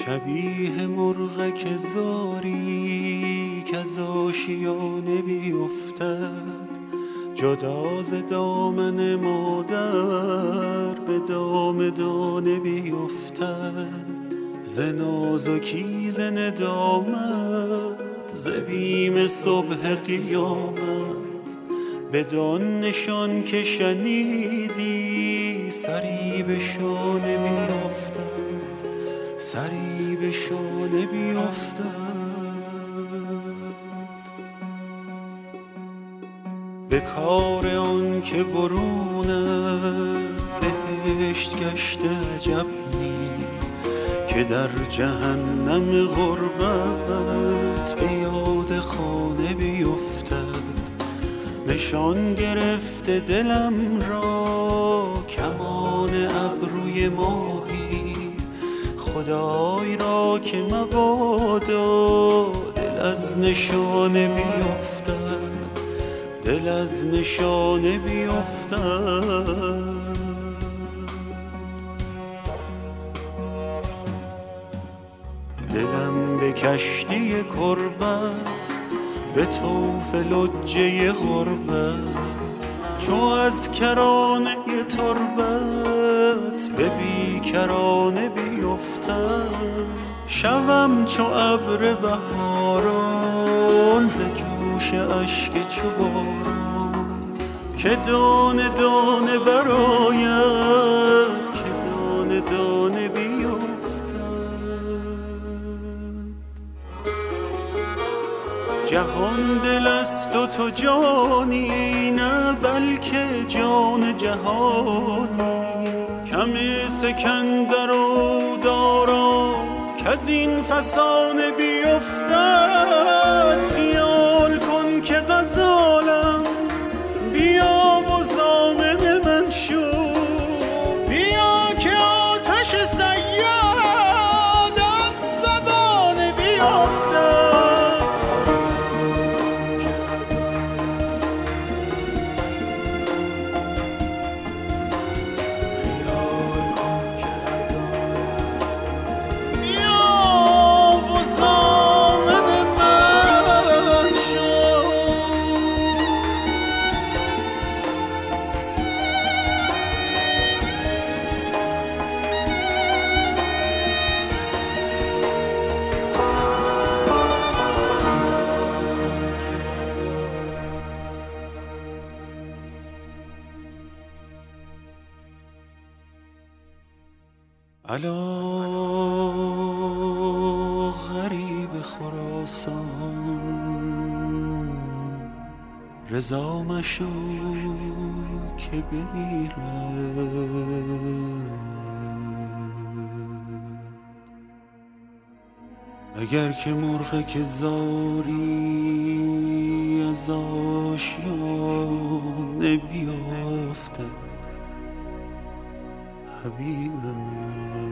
شبیه مرغک زاری که از آشیانه بیفتد، جدا ز دامن مادر به دام دانه بیفتد. ز نازکی ز ندامت ز بیم صبح قیامت، بدان نشان که شنیدی سری به شانه بیفتد، سری به شانه بیفتد. به کار آن که برون است بهشت گشته عجب نی، که در جهنم غربت به یاد خانه بیفتد. نشان گرفته دلم را کمان ابروی ماهی، خدای را که مبادا دل از نشانه بیفتد، دل از نشانه بیفتد. دلم به کشتی کربت به طوف لجه غربت، چو از کرانه تربت به بیکرانه بیفتد. شوم چو ابر بهاران ز جوش اشک چو باران، که دانه دانه برآید، که دانه دانه بیفتد. جهان دل است و تو جانی، نه بلکه جان جهانی. کم سکندر و دارا کز این فسانه بیفتد. خیال کن که غزالم بیا و ضامن من شو، بیا که آتش صیاد از زبان بیفتد. الا غریب خراسان، رضا مشو که بمیره. اگر که مرغ که زاری از آشیانه بیافته، حبیب من